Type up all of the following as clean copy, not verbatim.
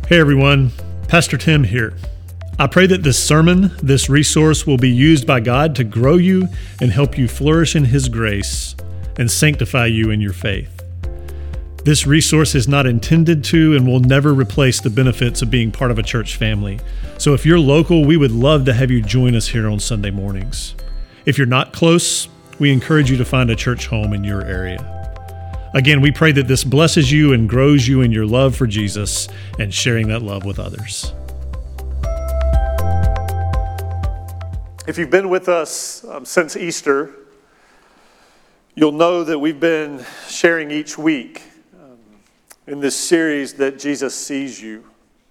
Hey everyone, Pastor Tim here. I pray that this sermon, this resource will be used by God to grow you and help you flourish in His grace and sanctify you in your faith. This resource is not intended to and will never replace the benefits of being part of a church family. So if you're local, we would love to have you join us here on Sunday mornings. If you're not close, we encourage you to find a church home in your area. Again, we pray that this blesses you and grows you in your love for Jesus and sharing that love with others. If you've been with us since Easter, you'll know that we've been sharing each week in this series that Jesus sees you.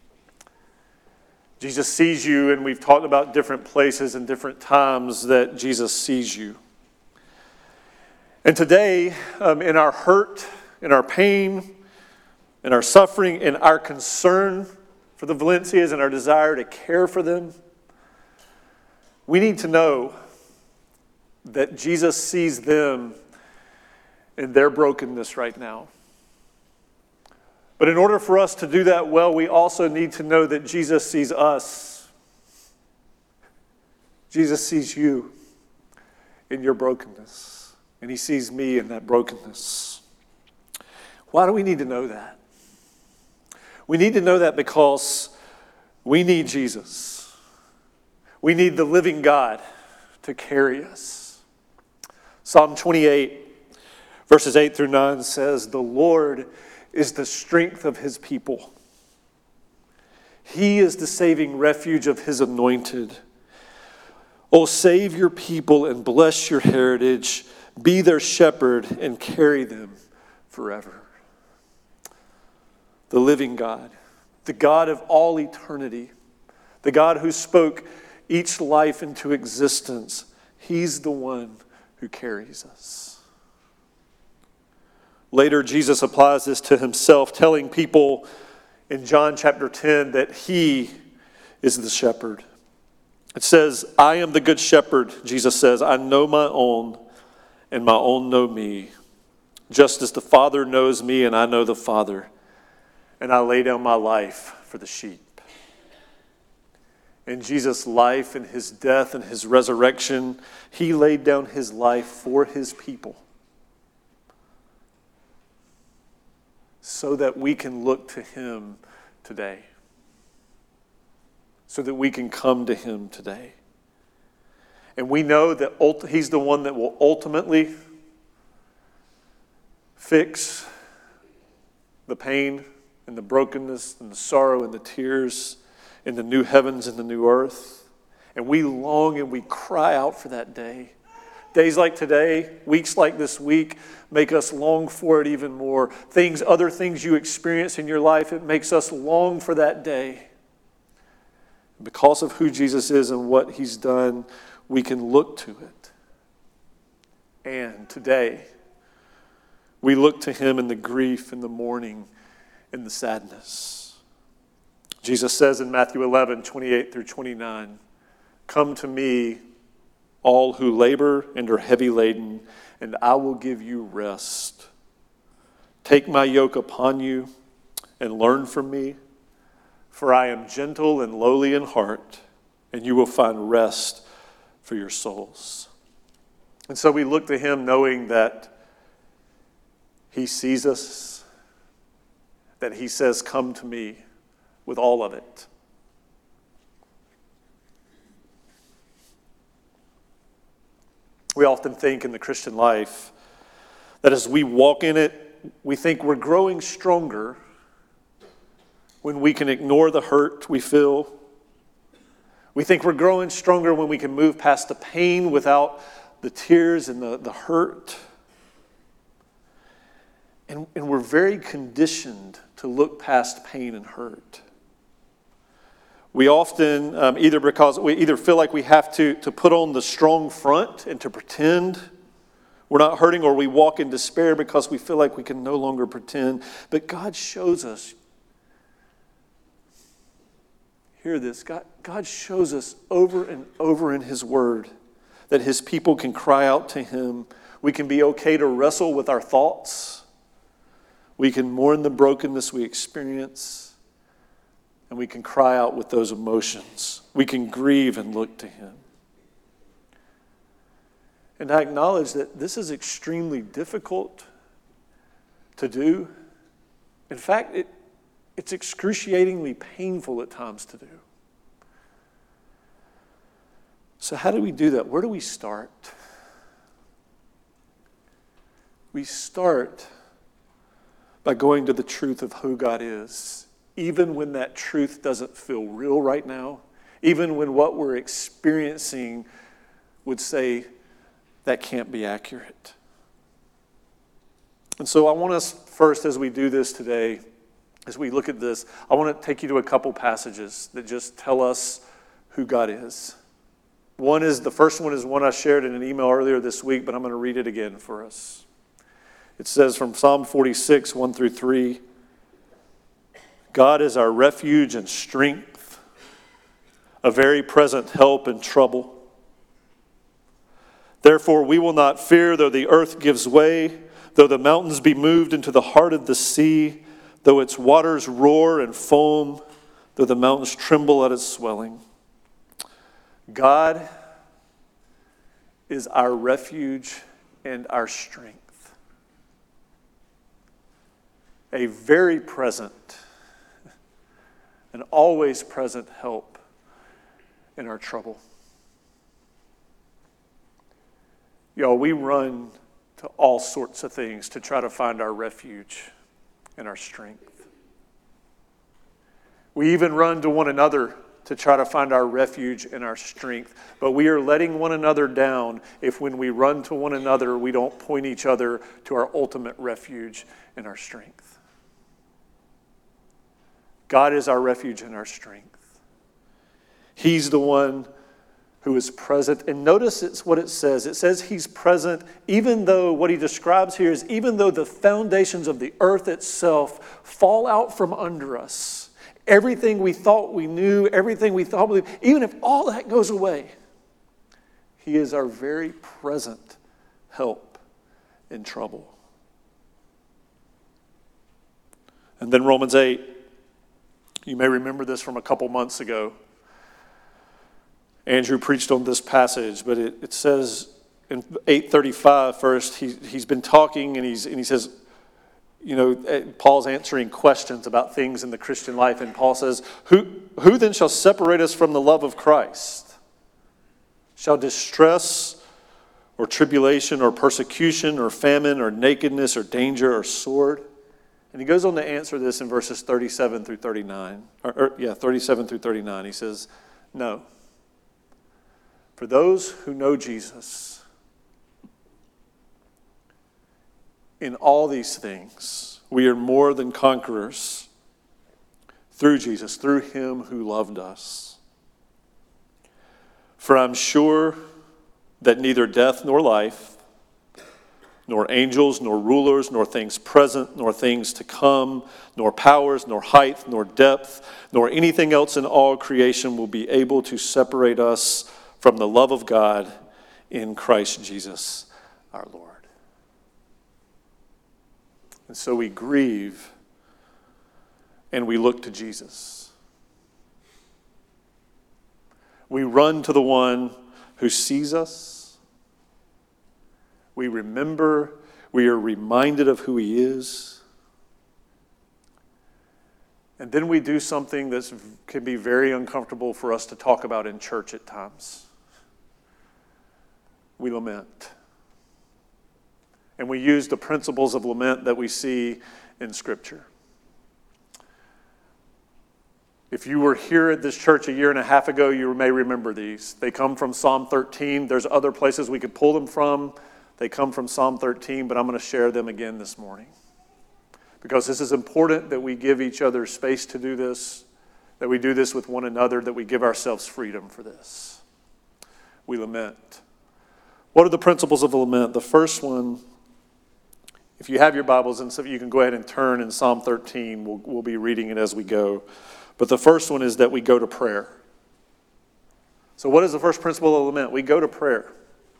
Jesus sees you, and we've talked about different places and different times that Jesus sees you. And today, in our hurt, in our pain, in our suffering, in our concern for the Valencias and our desire to care for them, we need to know that Jesus sees them in their brokenness right now. But in order for us to do that well, we also need to know that Jesus sees us. Jesus sees you in your brokenness. And He sees me in that brokenness. Why do we need to know that? We need to know that because we need Jesus. We need the living God to carry us. Psalm 28, verses 8 through 9 says, "The Lord is the strength of His people. He is the saving refuge of His anointed. Oh, save your people and bless your heritage. Be their shepherd and carry them forever." The living God, the God of all eternity, the God who spoke each life into existence, He's the one who carries us. Later, Jesus applies this to Himself, telling people in John chapter 10 that He is the shepherd. It says, "I am the good shepherd," Jesus says. "I know my own, and my own know me, just as the Father knows me, and I know the Father, and I lay down my life for the sheep." In Jesus' life and His death and His resurrection, He laid down His life for His people so that we can look to Him today, so that we can come to Him today. And we know that He's the one that will ultimately fix the pain and the brokenness and the sorrow and the tears in the new heavens and the new earth. And we long and we cry out for that day. Days like today, weeks like this week, make us long for it even more. Other things you experience in your life, it makes us long for that day. Because of who Jesus is and what He's done, we can look to it. And today, we look to Him in the grief, in the mourning, in the sadness. Jesus says in Matthew 11, 28 through 29, "Come to me, all who labor and are heavy laden, and I will give you rest. Take my yoke upon you and learn from me, for I am gentle and lowly in heart, and you will find rest for your souls." And so we look to Him knowing that He sees us, that He says, "Come to me," with all of it. We often think in the Christian life that as we walk in it, we think we're growing stronger when we can ignore the hurt we feel. We think we're growing stronger when we can move past the pain without the tears and the hurt. And we're very conditioned to look past pain and hurt. We often, because we either feel like we have to put on the strong front and to pretend we're not hurting, or we walk in despair because we feel like we can no longer pretend. But God shows us, hear this, God shows us over and over in His Word that His people can cry out to Him. We can be okay to wrestle with our thoughts. We can mourn the brokenness we experience. and we can cry out with those emotions. We can grieve and look to him. And I acknowledge that this is extremely difficult to do. In fact, it's excruciatingly painful at times to do. So how do we do that? Where do we start? We start by going to the truth of who God is, even when that truth doesn't feel real right now, even when what we're experiencing would say that can't be accurate. And so I want us first, as we do this today, as we look at this, I want to take you to a couple passages that just tell us who God is. The first one is one I shared in an email earlier this week, but I'm going to read it again for us. It says from Psalm 46, 1 through 3, God is our refuge and strength, a very present help in trouble. Therefore we will not fear, though the earth gives way, though the mountains be moved into the heart of the sea, though its waters roar and foam, though the mountains tremble at its swelling. God is our refuge and our strength. A very present and always present help in our trouble. Y'all, we run to all sorts of things to try to find our refuge and our strength. We even run to one another to try to find our refuge and our strength. But we are letting one another down if when we run to one another, we don't point each other to our ultimate refuge and our strength. God is our refuge and our strength. He's the one who is present. And notice it's what it says. It says he's present even though what he describes here is even though the foundations of the earth itself fall out from under us. Everything we thought we knew, everything we thought we believed, even if all that goes away, he is our very present help in trouble. And then Romans 8. You may remember this from a couple months ago. Andrew preached on this passage, but it says in 8:35 first, he's been talking and he says, Paul's answering questions about things in the Christian life, and Paul says, Who then shall separate us from the love of Christ? Shall distress or tribulation or persecution or famine or nakedness or danger or sword? And he goes on to answer this in verses 37 through 39. 37 through 39. He says, no. For those who know Jesus, in all these things, we are more than conquerors through Jesus, through him who loved us. For I'm sure that neither death nor life, nor angels, nor rulers, nor things present, nor things to come, nor powers, nor height, nor depth, nor anything else in all creation will be able to separate us from the love of God in Christ Jesus our Lord. And so we grieve and we look to Jesus. We run to the one who sees us. We remember, we are reminded of who he is. And then we do something that can be very uncomfortable for us to talk about in church at times. We lament. And we use the principles of lament that we see in Scripture. If you were here at this church a year and a half ago, you may remember these. They come from Psalm 13. There's other places we could pull them from. They come from Psalm 13, but I'm going to share them again this morning. Because this is important that we give each other space to do this, that we do this with one another, that we give ourselves freedom for this. We lament. What are the principles of lament? The first one, if you have your Bibles, and so you can go ahead and turn in Psalm 13. We'll be reading it as we go. But the first one is that we go to prayer. So what is the first principle of lament? We go to prayer.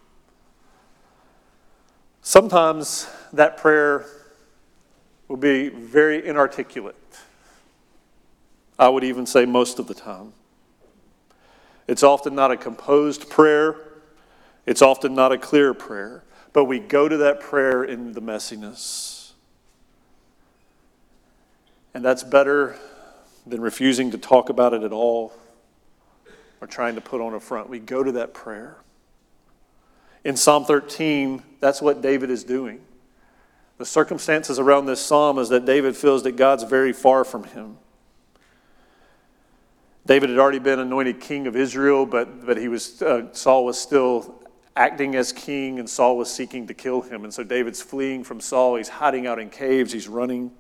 Sometimes that prayer will be very inarticulate. I would even say most of the time. It's often not a composed prayer. It's often not a clear prayer. But we go to that prayer in the messiness. And that's better than refusing to talk about it at all or trying to put on a front. We go to that prayer. In Psalm 13, that's what David is doing. The circumstances around this psalm is that David feels that God's very far from him. David had already been anointed king of Israel, but Saul was still acting as king, and Saul was seeking to kill him. And so David's fleeing from Saul. He's hiding out in caves. He's running.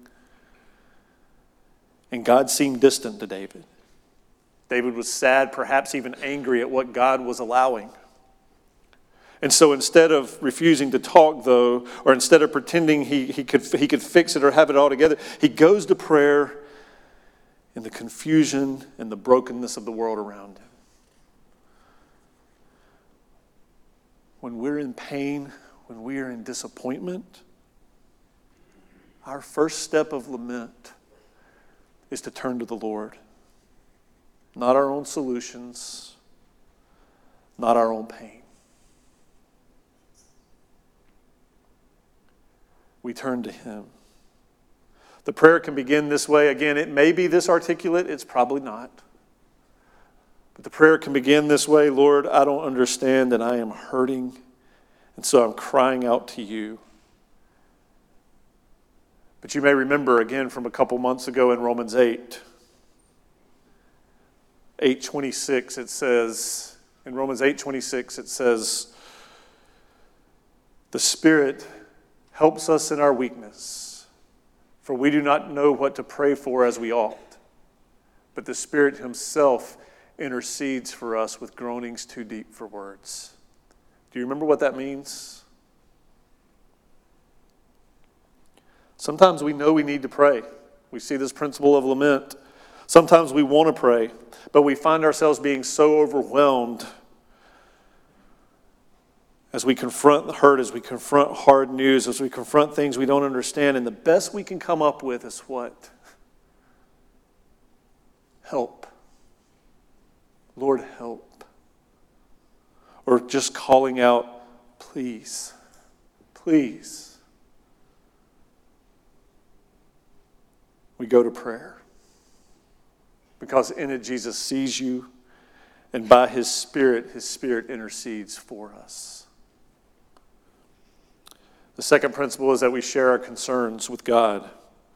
And God seemed distant to David. David was sad, perhaps even angry at what God was allowing. And so instead of refusing to talk, though, or instead of pretending he could fix it or have it all together, he goes to prayer in the confusion and the brokenness of the world around him. When we're in pain, when we are in disappointment, our first step of lament is to turn to the Lord. Not our own solutions, not our own pain. We turn to Him. The prayer can begin this way. Again, it may be this articulate. It's probably not. But the prayer can begin this way. Lord, I don't understand and I am hurting. And so I'm crying out to you. But you may remember again from a couple months ago in Romans 8:26, it says, in Romans 8:26, it says, the Spirit helps us in our weakness, for we do not know what to pray for as we ought. But the Spirit Himself intercedes for us with groanings too deep for words. Do you remember what that means? Sometimes we know we need to pray. We see this principle of lament. Sometimes we want to pray, but we find ourselves being so overwhelmed as we confront the hurt, as we confront hard news, as we confront things we don't understand. And the best we can come up with is what? Help. Lord, help. Or just calling out, please, please. We go to prayer. Because in it, Jesus sees you, and by His Spirit intercedes for us. The second principle is that we share our concerns with God.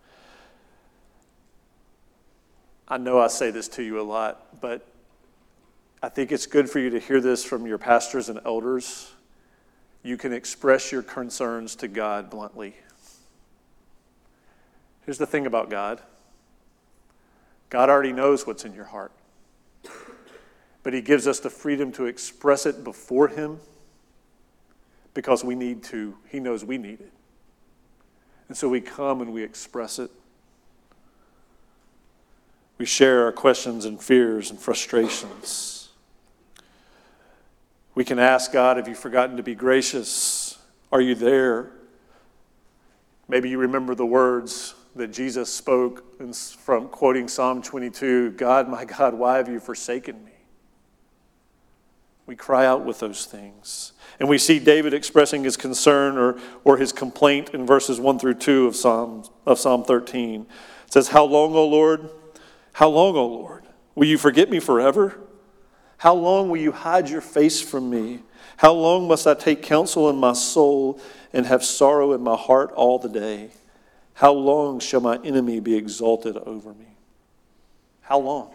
I know I say this to you a lot, but I think it's good for you to hear this from your pastors and elders. You can express your concerns to God bluntly. Here's the thing about God. God already knows what's in your heart. But He gives us the freedom to express it before Him because we need to. He knows we need it. And so we come and we express it. We share our questions and fears and frustrations. We can ask God, have you forgotten to be gracious? Are you there? Maybe you remember the words that Jesus spoke from quoting Psalm 22, God, my God, why have you forsaken me? We cry out with those things. And we see David expressing his concern or his complaint in verses 1 through 2 of Psalm 13. It says, how long, O Lord? How long, O Lord? Will you forget me forever? How long will you hide your face from me? How long must I take counsel in my soul and have sorrow in my heart all the day? How long shall my enemy be exalted over me? How long?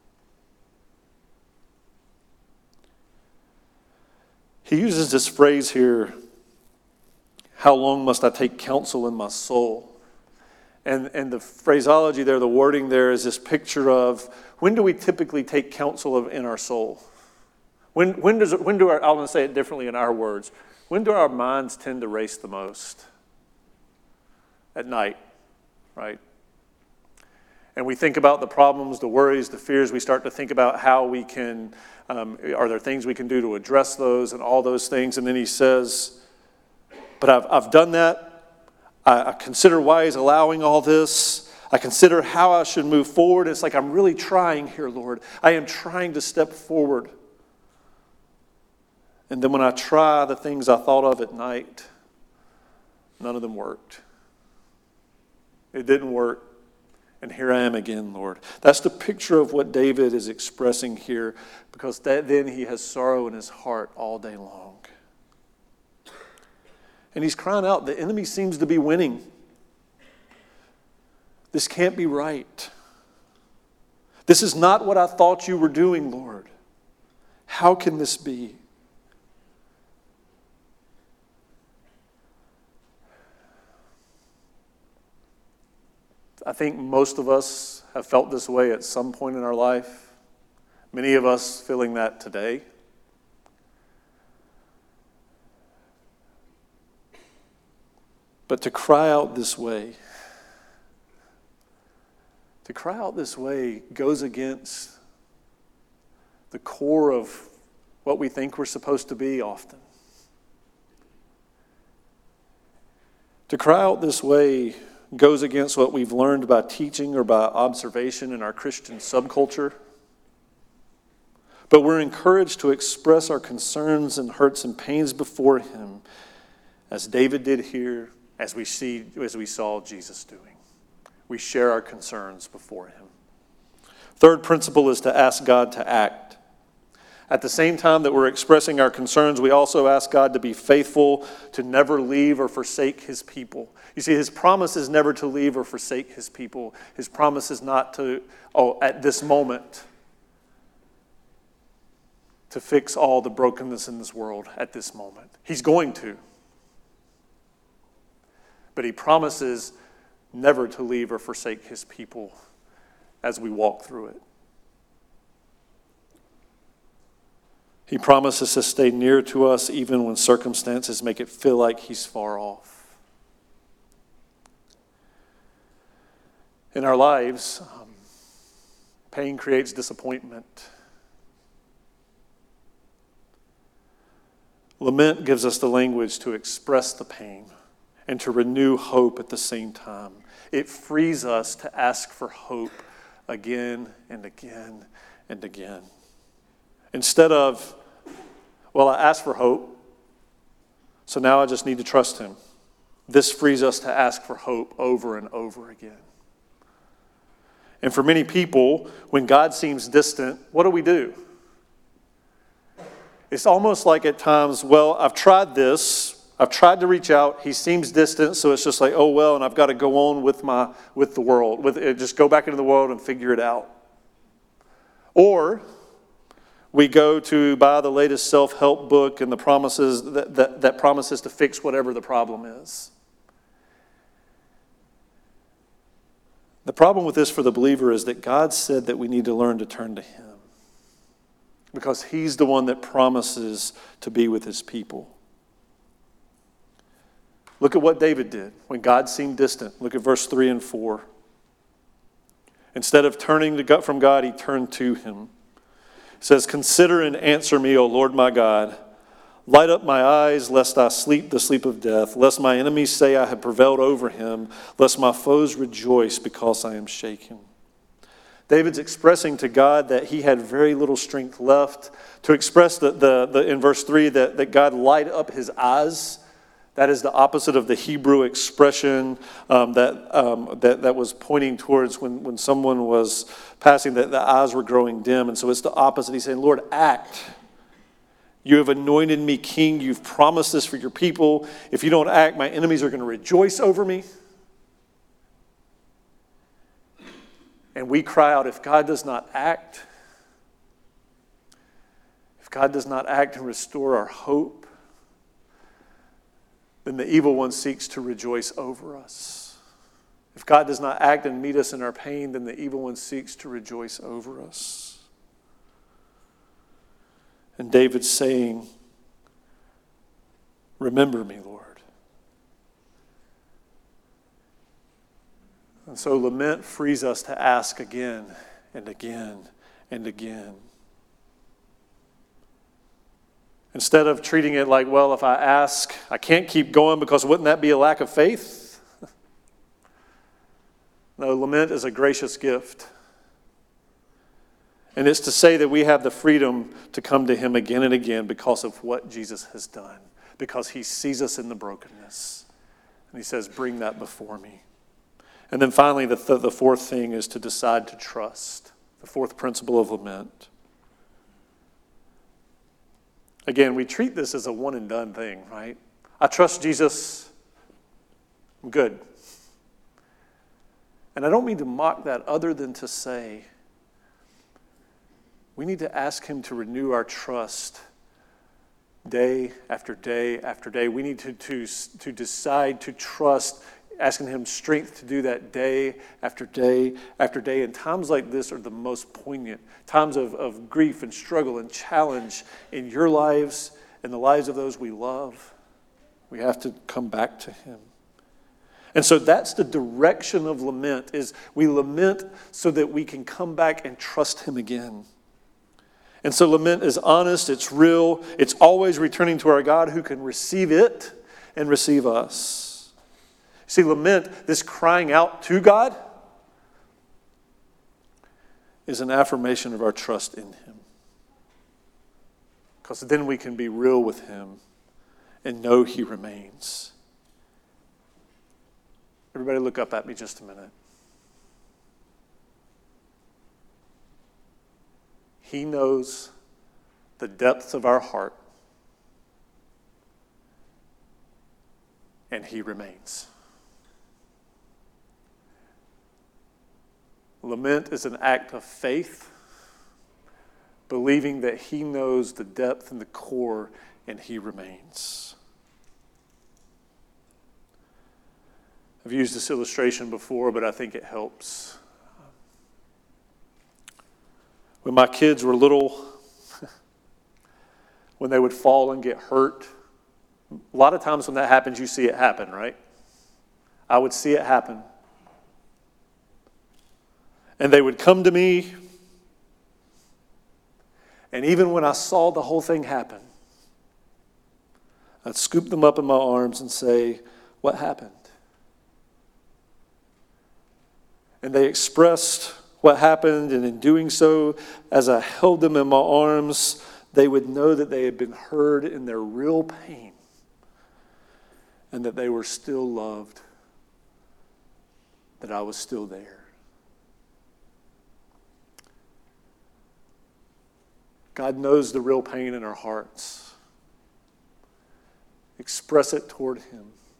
He uses this phrase here, how long must I take counsel in my soul? And the phraseology there, the wording there is this picture of when do we typically take counsel in our soul? I'm going to say it differently in our words. When do our minds tend to race the most? At night, right? And we think about the problems, the worries, the fears. We start to think about how we can, are there things we can do to address those and all those things? And then he says, but I've done that. I consider why He's allowing all this. I consider how I should move forward. It's like I'm really trying here, Lord. I am trying to step forward. And then when I try the things I thought of at night, none of them worked. It didn't work. And here I am again, Lord. That's the picture of what David is expressing here, because then he has sorrow in his heart all day long. And he's crying out, the enemy seems to be winning. This can't be right. This is not what I thought you were doing, Lord. How can this be? I think most of us have felt this way at some point in our life. Many of us feeling that today. But to cry out this way goes against the core of what we think we're supposed to be often. To cry out this way goes against what we've learned by teaching or by observation in our Christian subculture. But we're encouraged to express our concerns and hurts and pains before Him, as David did here, as we saw Jesus doing. We share our concerns before Him. Third principle is to ask God to act. At the same time that we're expressing our concerns, we also ask God to be faithful, to never leave or forsake His people. You see, His promise is never to leave or forsake His people. His promise is not to, at this moment, to fix all the brokenness in this world at this moment. He's going to. But He promises never to leave or forsake His people as we walk through it. He promises to stay near to us even when circumstances make it feel like He's far off. In our lives, pain creates disappointment. Lament gives us the language to express the pain and to renew hope at the same time. It frees us to ask for hope again and again and again. Instead of, well, I asked for hope, so now I just need to trust Him. This frees us to ask for hope over and over again. And for many people, when God seems distant, what do? It's almost like at times, well, I've tried this. I've tried to reach out. He seems distant, so it's just like, oh, well, and I've got to go on with the world. Just go back into the world and figure it out. Or we go to buy the latest self-help book and the promises that promises to fix whatever the problem is. The problem with this for the believer is that God said that we need to learn to turn to Him, because He's the one that promises to be with His people. Look at what David did when God seemed distant. Look at verse 3 and 4. Instead of turning from God, he turned to Him. It says, "Consider and answer me, O Lord my God. Light up my eyes, lest I sleep the sleep of death, lest my enemies say I have prevailed over him, lest my foes rejoice because I am shaken." David's expressing to God that he had very little strength left. To express in verse 3 that God light up his eyes, that is the opposite of the Hebrew expression that was pointing towards when someone was passing, that the eyes were growing dim. And so it's the opposite. He's saying, Lord, act. You have anointed me king. You've promised this for your people. If you don't act, my enemies are going to rejoice over me. And we cry out, if God does not act, and restore our hope, then the evil one seeks to rejoice over us. If God does not act and meet us in our pain, then the evil one seeks to rejoice over us. And David's saying, remember me, Lord. And so lament frees us to ask again and again and again. Instead of treating it like, well, if I ask, I can't keep going because wouldn't that be a lack of faith? No, lament is a gracious gift. And it's to say that we have the freedom to come to him again and again because of what Jesus has done, because he sees us in the brokenness. And he says, bring that before me. And then finally, the fourth thing is to decide to trust. The fourth principle of lament. Again, we treat this as a one and done thing, right? I trust Jesus. I'm good. And I don't mean to mock that other than to say we need to ask him to renew our trust day after day after day. We need to decide to trust, asking him strength to do that day after day after day. And times like this are the most poignant. Times of grief and struggle and challenge in your lives and the lives of those we love. We have to come back to him. And so that's the direction of lament, is we lament so that we can come back and trust him again. And so lament is honest, it's real, it's always returning to our God who can receive it and receive us. See, lament, this crying out to God, is an affirmation of our trust in him. Because then we can be real with him and know he remains. Everybody look up at me just a minute. He knows the depths of our heart, and he remains. Lament is an act of faith, believing that he knows the depth and the core, and he remains. I've used this illustration before, but I think it helps. When my kids were little, when they would fall and get hurt, a lot of times when that happens, you see it happen, right? I would see it happen. And they would come to me, and even when I saw the whole thing happen, I'd scoop them up in my arms and say, what happened? And they expressed what happened, and in doing so, as I held them in my arms, they would know that they had been heard in their real pain and that they were still loved, that I was still there. God knows the real pain in our hearts. Express it toward him.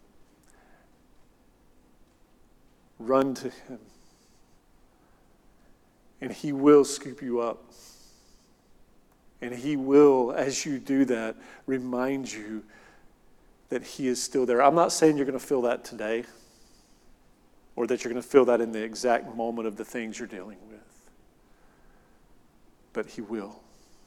Run to him. And he will scoop you up. And he will, as you do that, remind you that he is still there. I'm not saying you're going to feel that today, or that you're going to feel that in the exact moment of the things you're dealing with. But he will.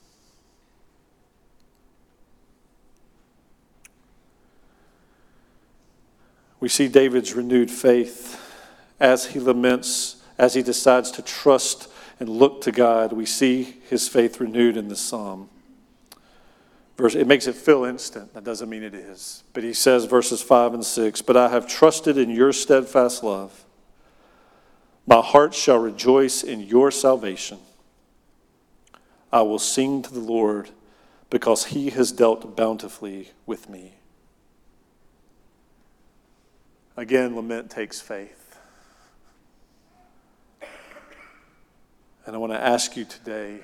We see David's renewed faith as he laments, as he decides to trust and look to God. We see his faith renewed in this psalm. It makes it feel instant. That doesn't mean it is. But he says, verses 5 and 6, "But I have trusted in your steadfast love. My heart shall rejoice in your salvation. I will sing to the Lord because he has dealt bountifully with me." Again, lament takes faith. And I want to ask you today,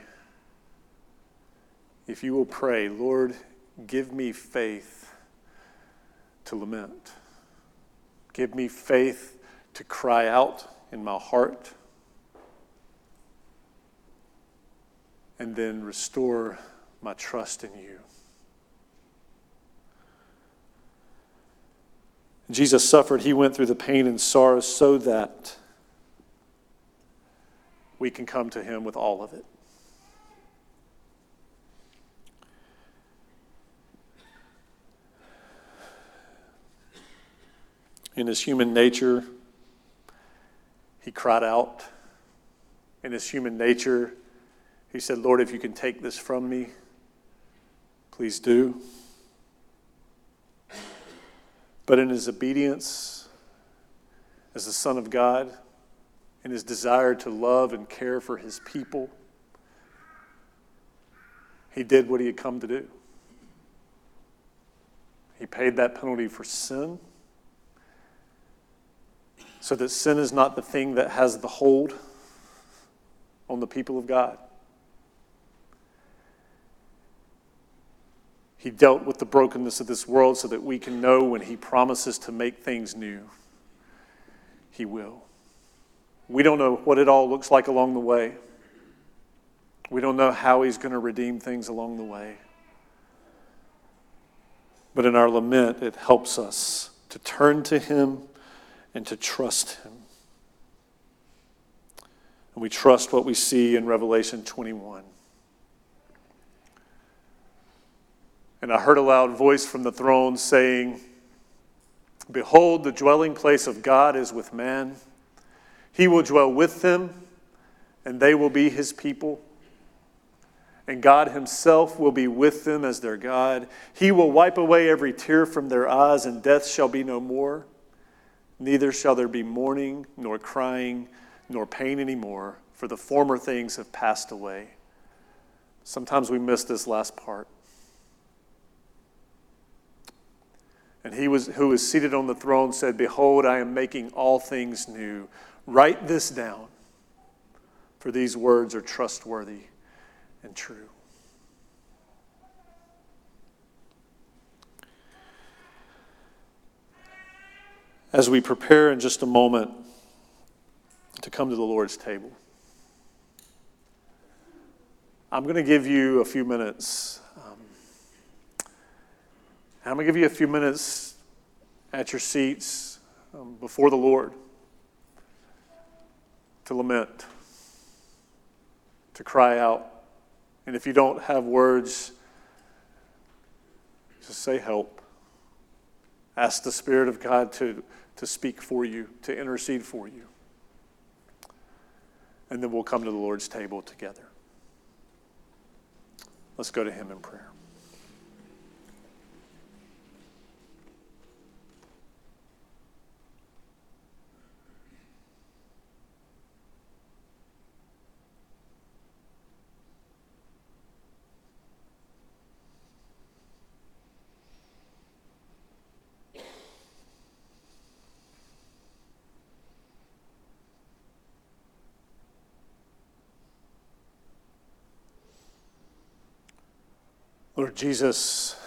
if you will pray, Lord, give me faith to lament. Give me faith to cry out in my heart. And then restore my trust in you. Jesus suffered. He went through the pain and sorrow so that we can come to him with all of it. In his human nature, he cried out. In his human nature, he said, Lord, if you can take this from me, please do. But in his obedience as the Son of God, and his desire to love and care for his people, he did what he had come to do. He paid that penalty for sin, so that sin is not the thing that has the hold on the people of God. He dealt with the brokenness of this world so that we can know when he promises to make things new, he will. We don't know what it all looks like along the way. We don't know how he's going to redeem things along the way. But in our lament, it helps us to turn to him and to trust him. And we trust what we see in Revelation 21. And I heard a loud voice from the throne saying, "Behold, the dwelling place of God is with man. He will dwell with them, and they will be his people. And God himself will be with them as their God. He will wipe away every tear from their eyes, and death shall be no more. Neither shall there be mourning, nor crying, nor pain anymore, for the former things have passed away." Sometimes we miss this last part. And he who is seated on the throne said, "Behold, I am making all things new. Write this down, for these words are trustworthy and true." As we prepare in just a moment to come to the Lord's table, I'm going to give you a few minutes. I'm going to give you a few minutes at your seats before the Lord to lament, to cry out. And if you don't have words, just say help. Ask the Spirit of God to speak for you, to intercede for you. And then we'll come to the Lord's table together. Let's go to him in prayer. Lord Jesus,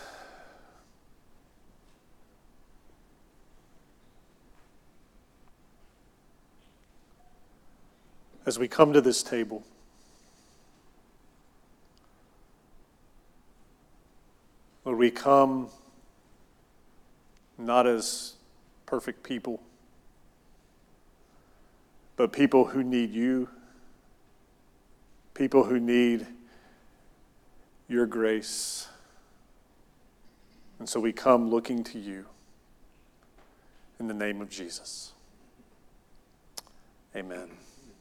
as we come to this table, Lord, we come not as perfect people, but people who need you, people who need your grace. And so we come looking to you in the name of Jesus. Amen.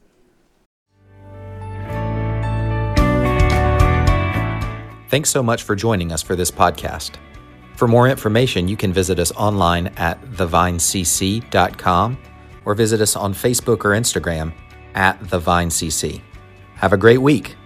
Thanks so much for joining us for this podcast. For more information, you can visit us online at thevinecc.com or visit us on Facebook or Instagram at thevinecc. Have a great week.